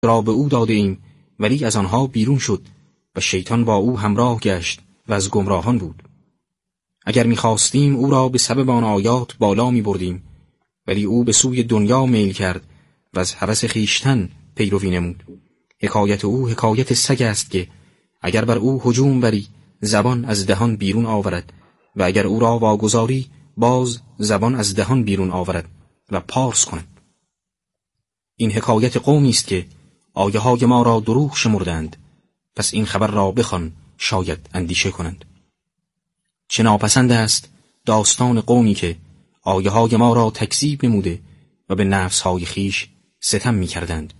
را به او داده ایم ولی از آنها بیرون شد و شیطان با او همراه گشت و از گمراهان بود. اگر می‌خواستیم او را به سبب آن آیات بالا می‌بردیم ولی او به سوی دنیا میل کرد و از هوس خویشتن پیروی نمود. حکایت او حکایت سگ است که اگر بر او هجوم بری زبان از دهان بیرون آورد و اگر او را واگذاری باز زبان از دهان بیرون آورد و پارس کند. این حکایت قومی است که آیه های ما را دروغ شمردند، پس این خبر را بخوان شاید اندیشه کنند. چه ناپسند است داستان قومی که آیه های ما را تکذیب نموده و به نفس های خیش ستم می کردند.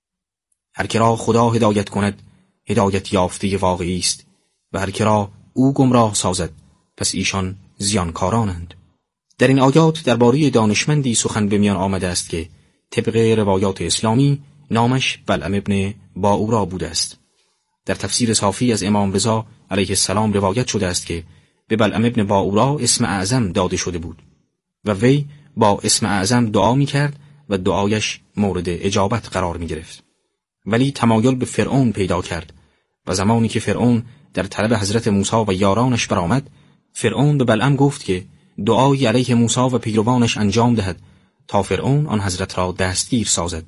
هر که را خدا هدایت کند هدایت یافته واقعی است و هر که را او گمراه سازد پس ایشان زیانکارانند. در این آیات درباره دانشمندی سخن به میان آمده است که طبق روایات اسلامی نامش بلعم ابن باعورا بوده است. در تفسیر صافی از امام رضا علیه السلام روایت شده است که به بلعم ابن باعورا اسم اعظم داده شده بود و وی با اسم اعظم دعا می کرد و دعایش مورد اجابت قرار می گرفت. ولی تمایل به فرعون پیدا کرد و زمانی که فرعون در طلب حضرت موسی و یارانش برآمد، فرعون به بلعم گفت که دعایی علیه موسی و پیروانش انجام دهد تا فرعون آن حضرت را دستگیر سازد.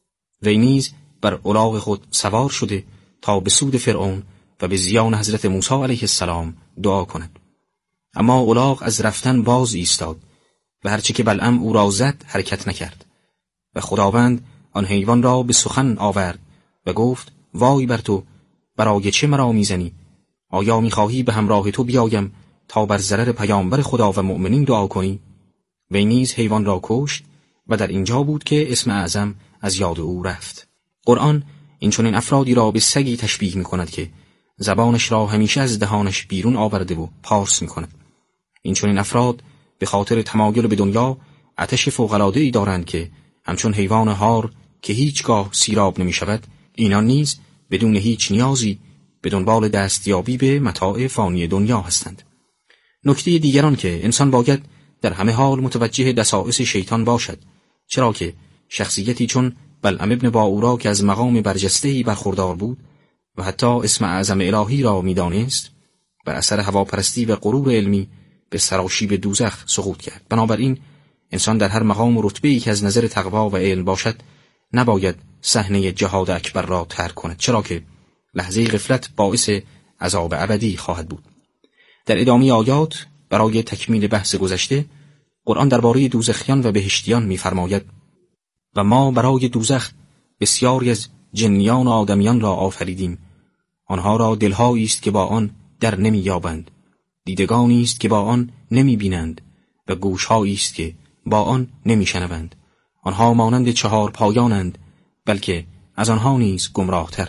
وی نیز بر الاغ خود سوار شده تا به سود فرعون و به زیان حضرت موسی علیه السلام دعا کند. اما الاغ از رفتن باز ایستاد و هرچه که بلعم او را زد حرکت نکرد و خداوند آن حیوان را به سخن آورد و گفت وای بر تو، برای چه مرا میزنی؟ آیا میخواهی به همراه تو بیایم تا بر ضرر پیامبر خدا و مؤمنین دعا کنی؟ وی نیز حیوان را کشت و در اینجا بود که اسم اعظم از یاد او رفت. قرآن این چنین افرادی را به سگی تشبیه می‌کند که زبانش را همیشه از دهانش بیرون آورده و پارس می‌کند. این چنین افراد به خاطر تمایل به دنیا آتش فوق‌العاده‌ای دارند که همچون حیوان هار که هیچگاه سیراب نمی‌شود، اینان نیز بدون هیچ نیازی به دنبال دستیابی به متاع فانی دنیا هستند. نکته دیگران که انسان باید در همه حال متوجه دسائس شیطان باشد، چرا که شخصیتی چون بلعم ابن باعورا که از مقام برجسته‌ای برخوردار بود و حتی اسم اعظم الهی را می‌دانست، بر اثر هواپرستی و غرور علمی به سراشیب دوزخ سقوط کرد. بنابراین انسان در هر مقام و رتبه‌ای که از نظر تقوا و علم باشد نباید صحنه جهاد اکبر را ترک کند، چرا که لحظه غفلت باعث عذاب ابدی خواهد بود. در ادامه آیات برای تکمیل بحث گذشته قرآن درباره دوزخیان و بهشتیان می‌فرماید و ما برای دوزخ بسیاری از جنیان و آدمیان را آفریدیم. آنها را دلهایی است که با آن در نمی‌یابند، دیدگانی است که با آن نمی‌بینند و گوشهایی است که با آن نمی‌شنوند. آنها مانند 4 پایانند، بلکه از آنها نیز گمراهتر.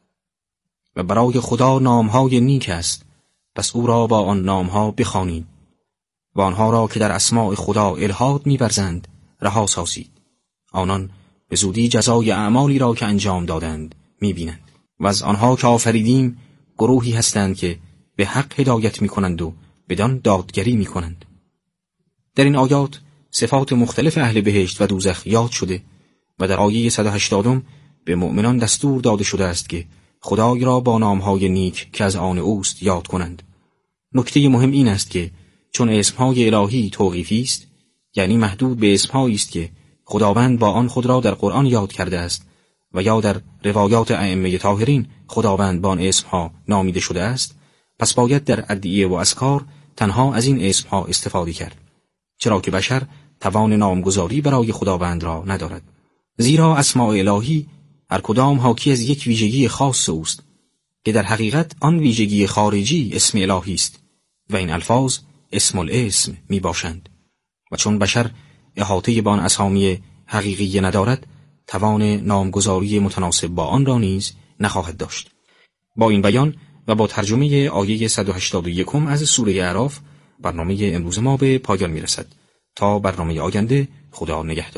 و برای خدا نامهای نیک است، پس او را با آن نامها بخوانید و آنها را که در اسماء خدا الحاد می‌ورزند رها سازید. آنان به زودی جزای اعمالی را که انجام دادند می‌بینند. و از آنها که آفریدیم گروهی هستند که به حق هدایت می‌کنند و بدان دادگری می‌کنند. در این آیات صفات مختلف اهل بهشت و دوزخ یاد شده و در آیه 180 به مؤمنان دستور داده شده است که خدای را با نامهای نیک که از آن اوست یاد کنند. نکته مهم این است که چون اسمهای الهی توقیفی است، یعنی محدود به اسمهایی است که خداوند با آن خود را در قرآن یاد کرده است و یا در روایات ائمه طاهرین خداوند با آن اسمها نامیده شده است، پس باید در ادعیه و اذکار تنها از این اسمها استفاده کرد، چرا که بشر توان نامگذاری برای خداوند را ندارد. زیرا اسماء الهی هر کدام حاکی از یک ویژگی خاص اوست که در حقیقت آن ویژگی خارجی اسم الهی است و این الفاظ اسم الاسم می باشند و چون بشر احاطه با آن اسامی حقیقی ندارد، توان نامگذاری متناسب با آن را نیز نخواهد داشت. با این بیان و با ترجمه آیه 181 از سوره اعراف برنامه امروز ما به پایان می رسد. تا برنامه آینده، خدا نگهدار.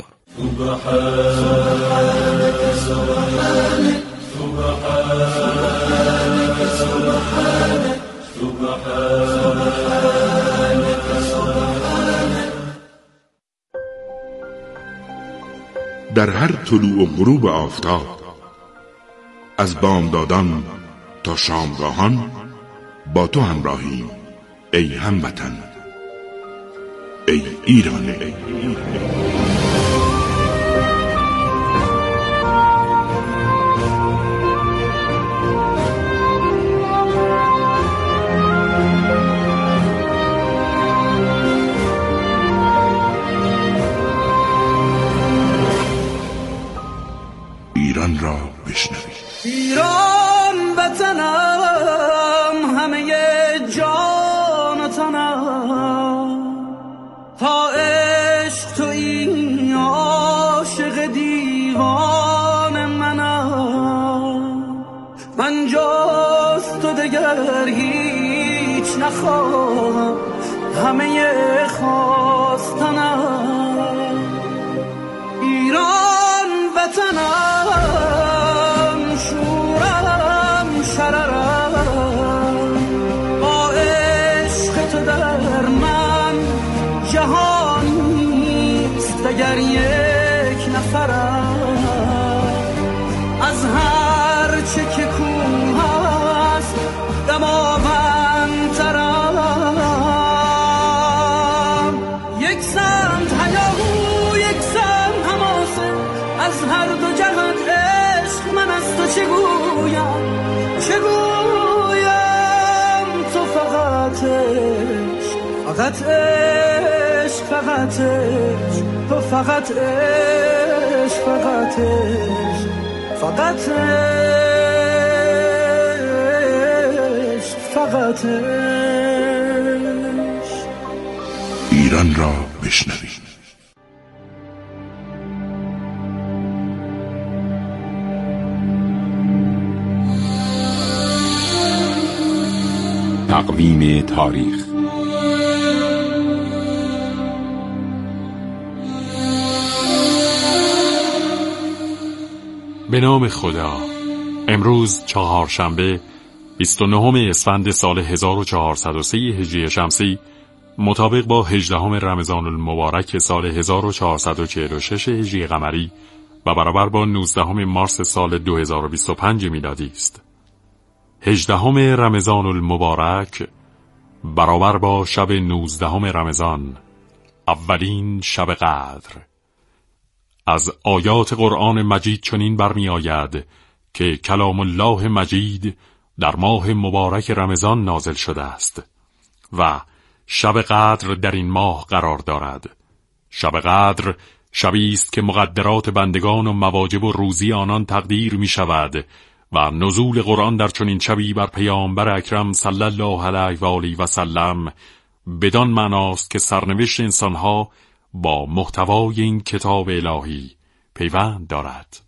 در هر طلوع و غروب آفتاب از بامدادان تا شامگاهان با تو همراهیم ای هموطن، ای ایران. ایران را بشنوید. ایران وطنم، همه جان و تنم، تا عشق تویی عاشق دیوان منم. من جز تو دگر هیچ نخواهم، همه خواستنم. ایران وطنم، شورم شررم، با عشق تو در من جهانیست دگر یک نفرم. از هر چه که کوه است دماوندترم. یک سمت هیاهو یک سمت حماسه، از هر دو جهان عشق من از تو چگویم تو فقط عشق، فقط عشق، فقط عشق، تو فقط عشق، فقط عشق، فقط عشق، فقط عشق. ایران را بشنوید. تقویم تاریخ. به نام خدا. امروز چهارشنبه 29 اسفند سال 1403 هجری شمسی، مطابق با 18 رمضان المبارک سال 1446 هجری قمری و برابر با 19 مارس سال 2025 میلادی است. 18 رمضان المبارک برابر با شب 19 رمضان، اولین شب قدر. از آیات قرآن مجید چنین برمی آید که کلام الله مجید در ماه مبارک رمضان نازل شده است و شب قدر در این ماه قرار دارد. شب قدر شبی است که مقدرات بندگان و مواجب و روزی آنان تقدیر می شود و نزول قرآن در چنین شبی بر پیامبر اکرم صلی الله علیه و آله و سلم بدان معناست که سرنوشت انسانها با محتوای این کتاب الهی پیوند دارد.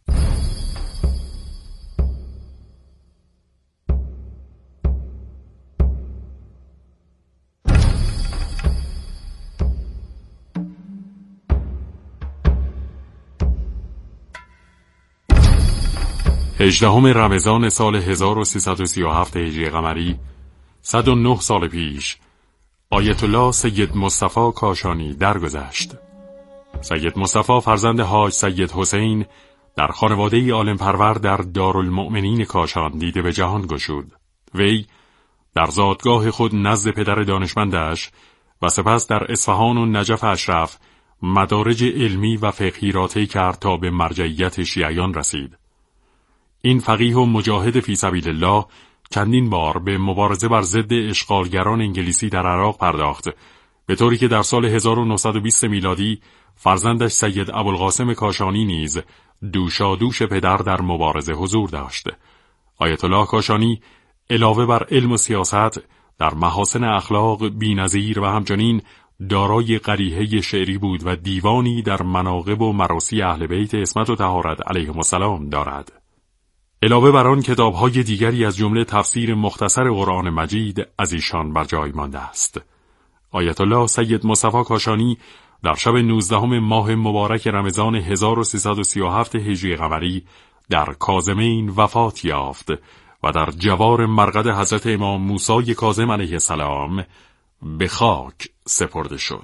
هجدهم رمضان سال 1337 هجری قمری، 109 سال پیش، آیت الله سید مصطفی کاشانی درگذشت. سید مصطفی فرزند حاج سید حسین در خانواده عالم پرور در دارالمؤمنین کاشان دیده به جهان گشود. وی در زادگاه خود نزد پدر دانشمندش و سپس در اصفهان و نجف اشرف مدارج علمی و فقهی را طی کرد تا به مرجعیت شیعیان رسید. این فقیه و مجاهد فی سبیل الله چندین بار به مبارزه بر ضد اشغالگران انگلیسی در عراق پرداخت، به طوری که در سال 1920 میلادی فرزندش سید ابوالقاسم کاشانی نیز دوشادوش پدر در مبارزه حضور داشت. آیت الله کاشانی علاوه بر علم و سیاست در محاسن اخلاق بی‌نظیر و همچنین دارای قریحه شعری بود و دیوانی در مناقب و مراسی اهل بیت عصمت و طهارت علیهم السلام دارد. علاوه بر آن کتاب‌های دیگری از جمله تفسیر مختصر قرآن مجید از ایشان بر جای مانده است. آیت الله سید مصطفی کاشانی در شب 19 ماه مبارک رمضان 1337 هجری قمری در کاظمین وفات یافت و در جوار مرقد حضرت امام موسی کاظم علیه السلام به خاک سپرده شد.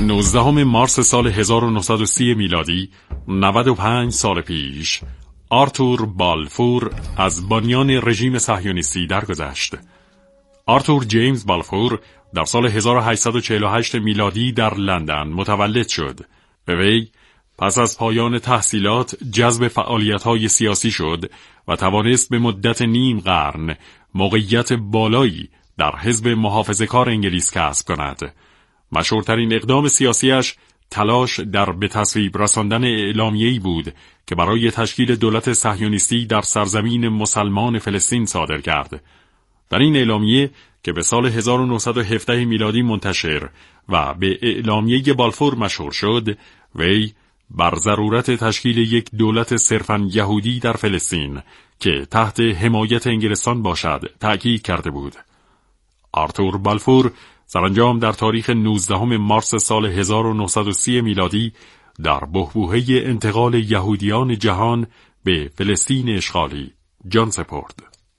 19 مارس سال 1930 میلادی 95 سال پیش آرتور بالفور از بنیان رژیم صهیونیستی درگذشت. آرتور جیمز بالفور در سال 1848 میلادی در لندن متولد شد. به وی پس از پایان تحصیلات جذب فعالیت‌های سیاسی شد و توانست به مدت نیم قرن موقعیت بالایی در حزب محافظه‌کار انگلیس کسب کند. مشهورترین اقدام سیاسیش تلاش در به تصویب رساندن اعلامیه‌ای بود که برای تشکیل دولت صهیونیستی در سرزمین مسلمان فلسطین صادر کرد. در این اعلامیه که به سال 1917 میلادی منتشر و به اعلامیه بالفور مشهور شد، وی بر ضرورت تشکیل یک دولت صرفاً یهودی در فلسطین که تحت حمایت انگلستان باشد تأکید کرده بود. آرتور بالفور سرانجام در تاریخ 19 مارس سال 1930 میلادی در بحبوحه انتقال یهودیان جهان به فلسطین اشغالی جان سپرد.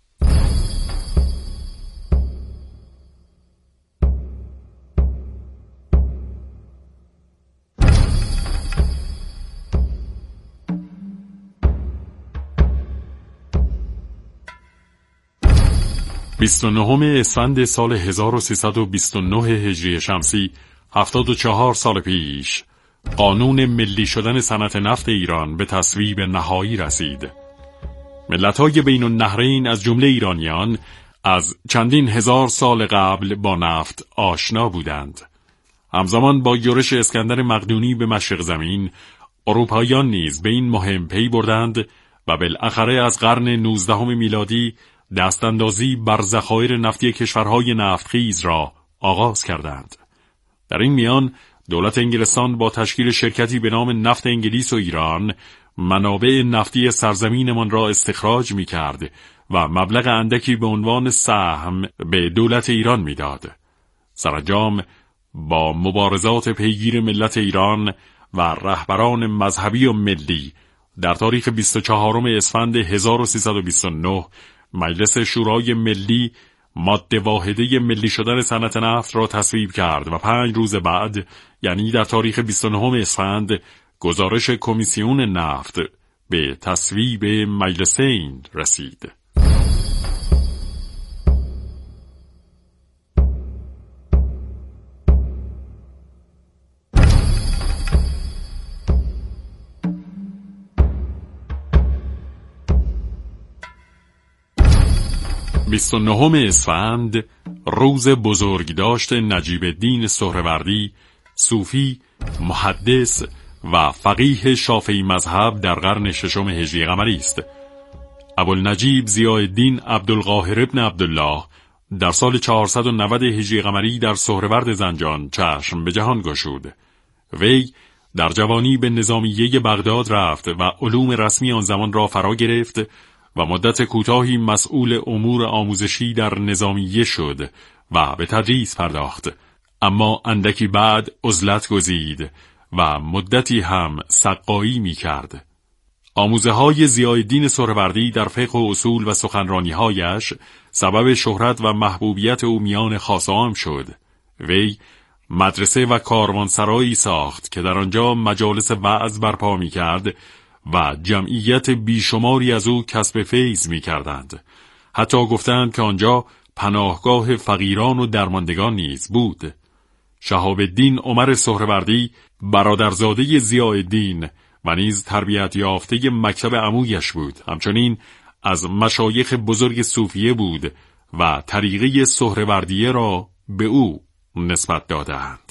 بیست و نهم اسفند سال 1329 هجری شمسی 74 سال پیش قانون ملی شدن صنعت نفت ایران به تصویب نهایی رسید. ملت‌های بین النهرین از جمله ایرانیان از چندین هزار سال قبل با نفت آشنا بودند. همزمان با یورش اسکندر مقدونی به مشرق زمین، اروپاییان نیز به این مهم پی بردند و بالاخره از قرن 19 میلادی دستاندازی بر ذخایر نفتی کشورهای نفتخیز را آغاز کردند. در این میان دولت انگلستان با تشکیل شرکتی به نام نفت انگلیس و ایران منابع نفتی سرزمینمان را استخراج می‌کرد و مبلغ اندکی به عنوان سهم به دولت ایران می‌داد. سرانجام با مبارزات پیگیر ملت ایران و رهبران مذهبی و ملی در تاریخ 24 اسفند 1329 مجلس شورای ملی ماده واحده ملی شدن صنعت نفت را تصویب کرد و 5 روز بعد، یعنی در تاریخ 29 اسفند، گزارش کمیسیون نفت به تصویب مجلسین رسید. بیست و نهم اسفند روز بزرگداشت نجیب الدین سهروردی، صوفی، محدث و فقیه شافعی مذهب در قرن 6 هجری قمری است. ابوالنجیب ضیاءالدین عبدالقاهر ابن عبدالله در سال 490 هجری قمری در سهرورد زنجان چشم به جهان گشود. وی در جوانی به نظامیه بغداد رفت و علوم رسمی آن زمان را فرا گرفت و مدت کوتاهی مسئول امور آموزشی در نظامیه شد و به تدریس پرداخت، اما اندکی بعد عزلت گزید و مدتی هم سقایی می کرد. آموزه های ضیاءالدین سهروردی در فقه و اصول و سخنرانی هایش سبب شهرت و محبوبیت او میان خاص و عام شد. وی مدرسه و کاروانسرایی ساخت که در آنجا مجالس وعظ برپا می کرد و جمعیت بیشماری از او کسب فیض می کردند. حتی گفتند که آنجا پناهگاه فقیران و درماندگان نیز بود. شهاب الدین عمر سهروردی برادرزاده ضیاءالدین و نیز تربیت یافته مکتب عمویش بود. همچنین از مشایخ بزرگ صوفیه بود و طریقه سهروردیه را به او نسبت دادند.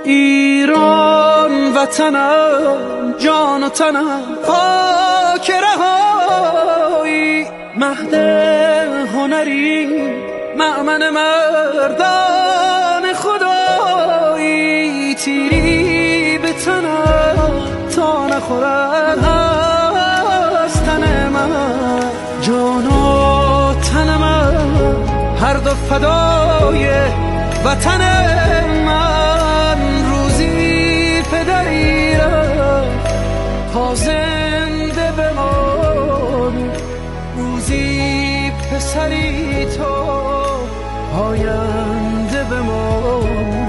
ایران وطنم، جان و تنم خاک رهایی، مهد هنری مأمن مردان خدایی، تیری به تنم تا نخورد از تن من، جان و تن من هر دو فدای وطن من. روزی پدری رفت تا زنده بمانی، روزی پسری تو آینده بمانی.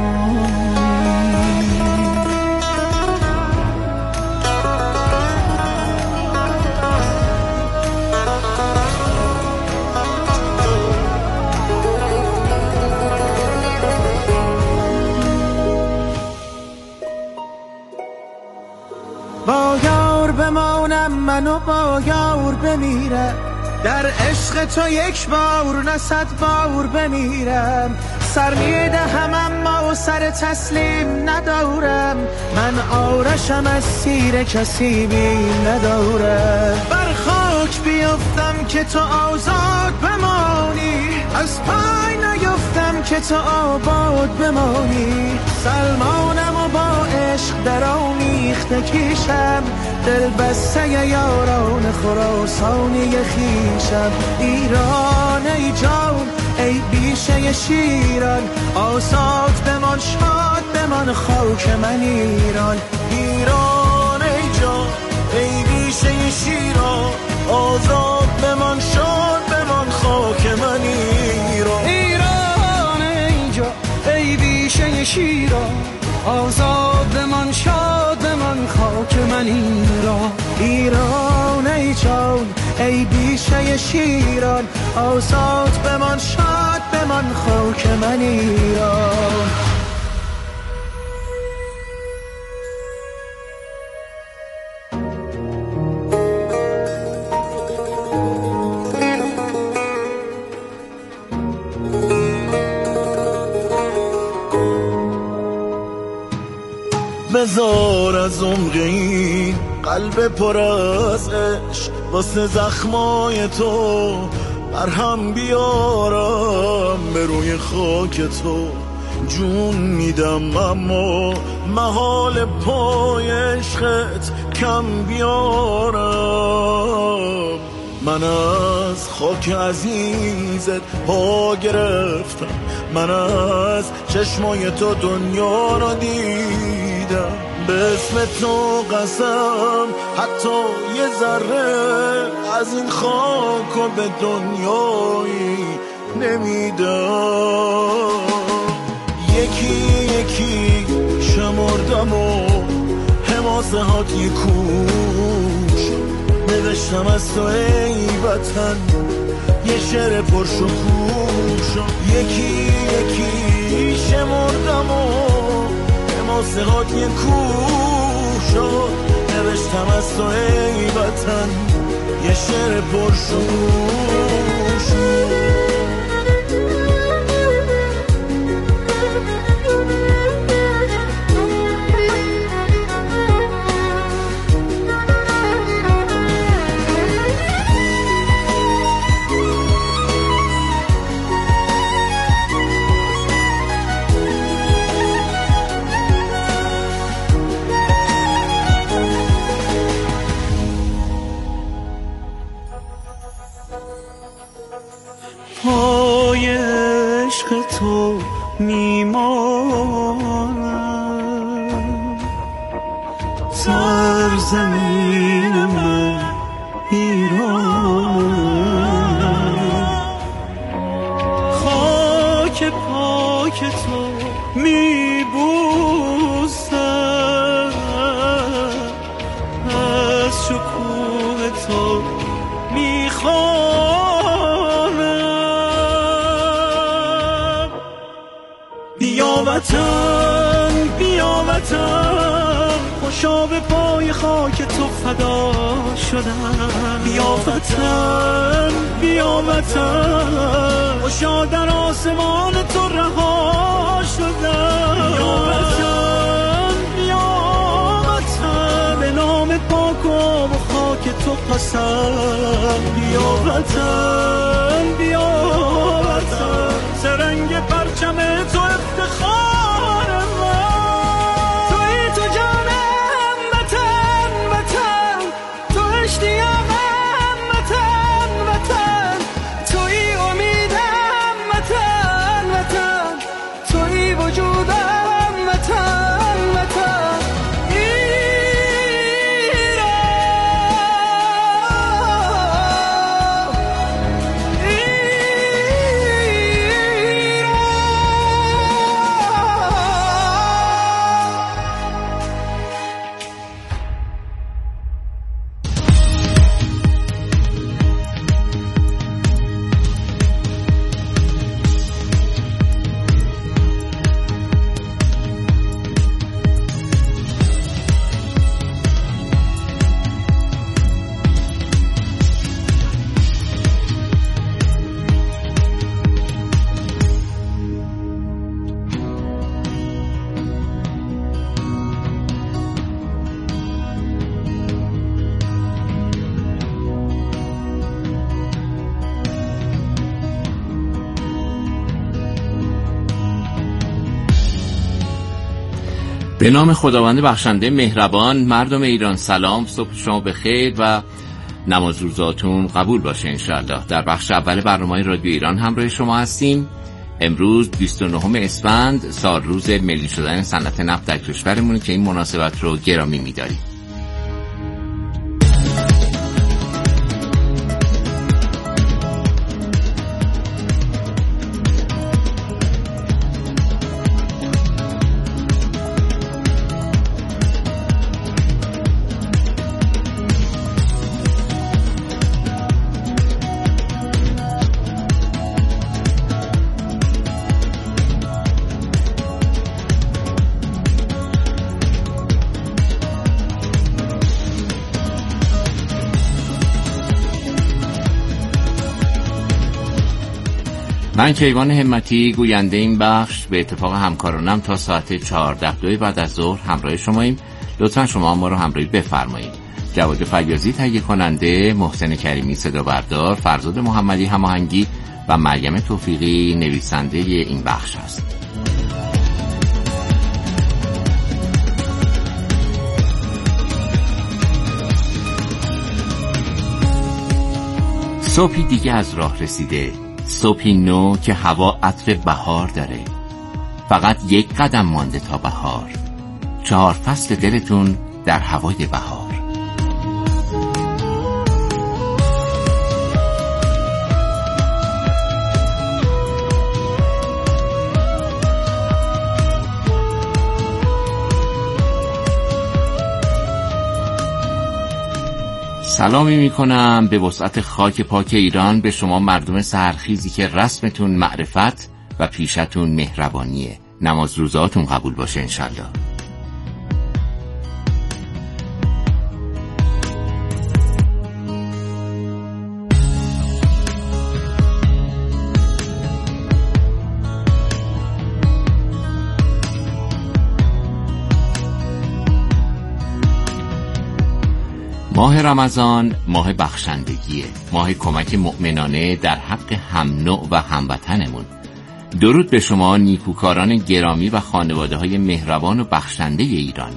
با یار بمانم من و با یار بمیرم، در عشق تو یک بار نه 100 بار بمیرم. سر میدهم اما سر تسلیم ندارم، من آرشم از سیر کسی بیم ندارم. بر خاک بیفتم که تو آزاد بمانی، از پای نیفتم که تو آباد بمانی. سلمانم و با عشق در آمیخته کیشم، دل بسته یاران خراسانی خیشم. ایران ای جان ای بیشه شیران، آزاد بمان شاد بمان خاک من ایران. ایران ای جان ای بیشه شیران، آزاد بمان شاد بمان خاک من ایران. ایران ای جان ای بیشه شیران، آزاد بمان شاد بمان خاک من ایران. ایران ای جان ای بیشه شیران، آزاد بمان شاد بمان خاک من ایران. بذار از عمق این قلب پر از عشق، واسه زخمای تو برهم بیارم. به روی خاک تو جون میدم اما محال پای عشقت کم بیارم. من از خاک عزیزت پا گرفتم، من از چشمای تو دنیا را دیدم. به اسم تو قسم حتی یه ذره از این خاک و به دنیایی نمیدم. یکی یکی شمردم و حماسه هات یه کوش، نوشتم از تو ای وطن یه شعر پرشکوش. یکی یکی شمردم و حماسه هات یه کوش، نوشتم از تو ای وطن یه شعر پرشکوش. پای عشق تو میمانم، سرزمین من ایران. خاک پاک تو میبوسم، از شکوه تو میخوانم. بیا وطن بیا وطن، خوشا به پای خاک تو فدا شدم. بیا وطن بیا وطن، خوشا در آسمان تو رها شدم. بیا وطن تو پسم. بیا وطن بیا وطن، سرنگ پرچم تو افتخار من. توی تو جانم وطن وطن، تو اشتیاقم وطن وطن، توی امیدم وطن وطن، توی وجودم وطن وطن. به نام خداوند بخشنده مهربان. مردم ایران سلام، صبح شما بخیر و نماز روزاتون قبول باشه انشاءالله. در بخش اول برنامه رادیو ایران همراه شما هستیم. امروز 29 اسفند، سال روز ملی شدن صنعت نفت در کشورمون که این مناسبت رو گرامی می‌داریم. من کیوان همتی گوینده این بخش به اتفاق همکارانم تا ساعت 14 بعد از ظهر همراه شماییم. لطفا شما ما رو همراهی بفرمایید. جواد فیاضی تهیه کننده، محسن کریمی صدا بردار، فرزاد محمدی هماهنگی و مریم توفیقی نویسنده این بخش است. صبحی دیگه از راه رسیده، صبحی نو که هوا عطر بهار داره. فقط یک قدم مانده تا بهار. 4 فصل دلتون در هوای بهار. سلامی میکنم به وسعت خاک پاک ایران، به شما مردم سحرخیزی که رسمتون معرفت و پیشتون مهربانیه. نماز روزاتون قبول باشه انشالله. ماه رمضان ماه بخشندگیه، ماه کمک مؤمنانه در حق هم نوع و هموطنمون. درود به شما نیکوکاران گرامی و خانواده‌های مهربان و بخشنده ایرانی.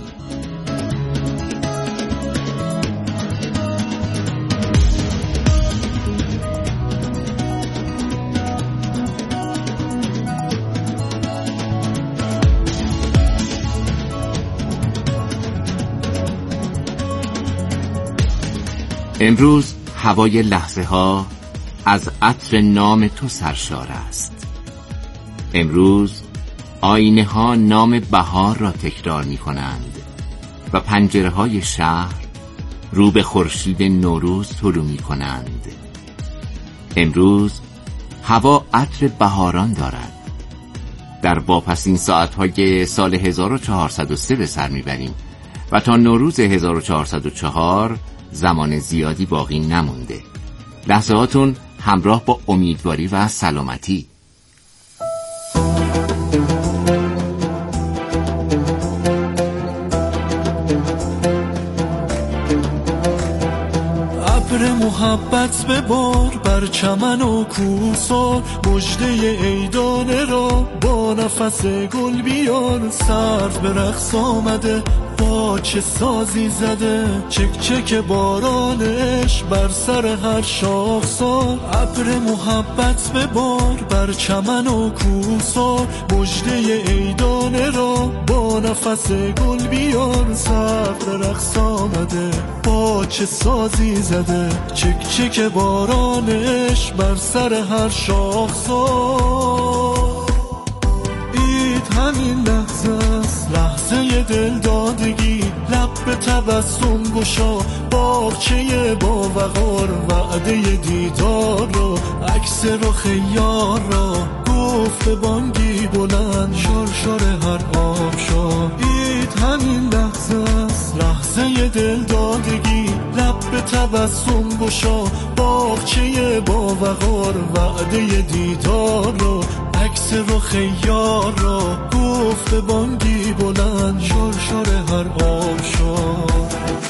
امروز هوای لحظه ها از عطر نام تو سرشار است. امروز آینه ها نام بهار را تکرار می کنند و پنجره های شهر رو به خورشید نوروز طلوع می کنند. امروز هوا عطر بهاران دارد. در واپسین ساعتهای سال 1403 به سر می بریم و تا نوروز 1404 زمان زیادی باقی نمونده. لحظه هاتون همراه با امیدواری و سلامتی. محبت ببار بر چمن و کوسار، مژده عیدانه را با نفس گل بیار. سرو به رقص آمده با چه سازی زده، چک چک بارانش بر سر هر شاخسار. ابر محبت ببار بر چمن و کوسار، مژده عیدانه را با نفس گل بیار. سرو به رقص آمده با چه سازی زده، چک چک بارانش بر سر هر شاخسار. عید همین لحظه است، لحظه دل دادگی، لب به تبسم گشا، باغچه با وقار، وعده دیدار را، عکس رخ یار را، گفت به بانگی بلند، شرشر هر آبشار. عید همین لحظه است، لحظه دل دادگی، لب به تبسم گشا، باغچه با وقار، وعده دیدار را، عکس رخ یار را، گفت به بانگی بلند، شرشر هر آبشار.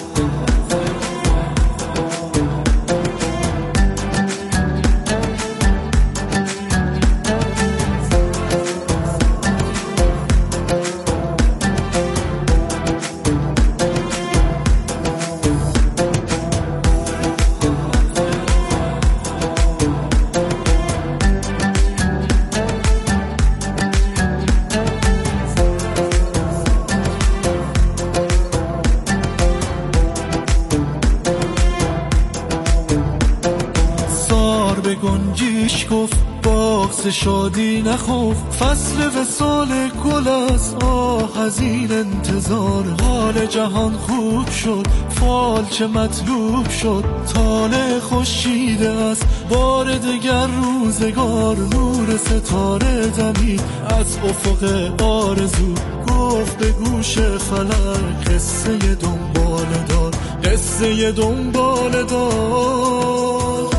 گنجیش گفت باغ شادی نخوف، فصل وصال گل است، آه از این انتظار. حال جهان خوب شد، فال چه مطلوب شد، طالع خورشید است، بار دگر روزگار. نور ستاره دمید از افق آرزو، گفت به گوش فلک قصه دنبال دار، قصه دنبال دار.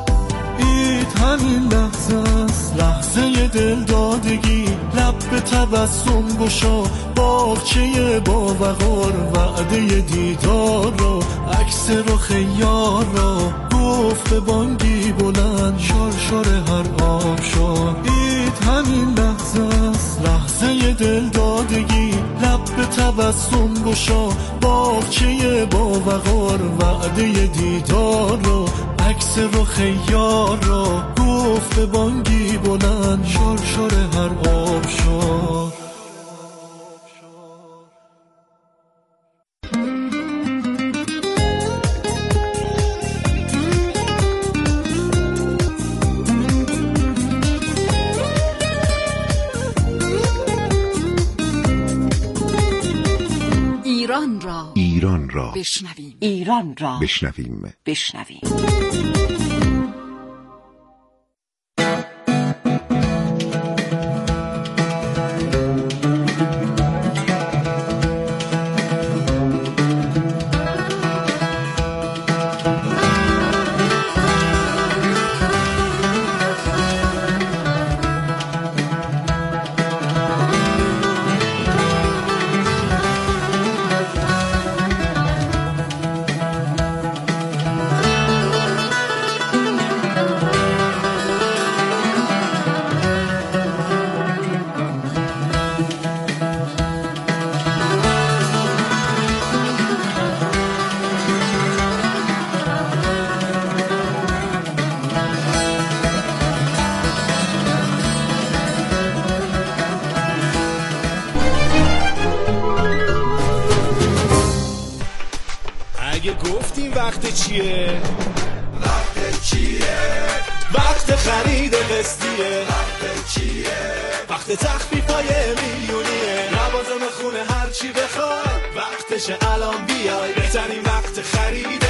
همین لحظه است، لحظه دل دادگی، لب به تبسم گشا، باغچه با وقار، وعده دیدار را، عکس رخ یار را، گفت به بانگی بلند، شرشر هر آبشار. عید همین لحظه است، لحظه دل دادگی، لب به تبسم گشا، باغچه با وقار، وعده دیدار را، عکس رخ یار را، گفت به بانگی بلند، شرشر هر آبشار. ایران را بشنویم. ایران را بشنویم. گفتیم وقت چیه؟ وقت چیه؟ وقت خرید قسطیه. وقت چیه؟ وقت تخفیفای میلیونیه. لوازم خونه هر چی بخوای، وقتشه الان بیای. بهترین وقت خرید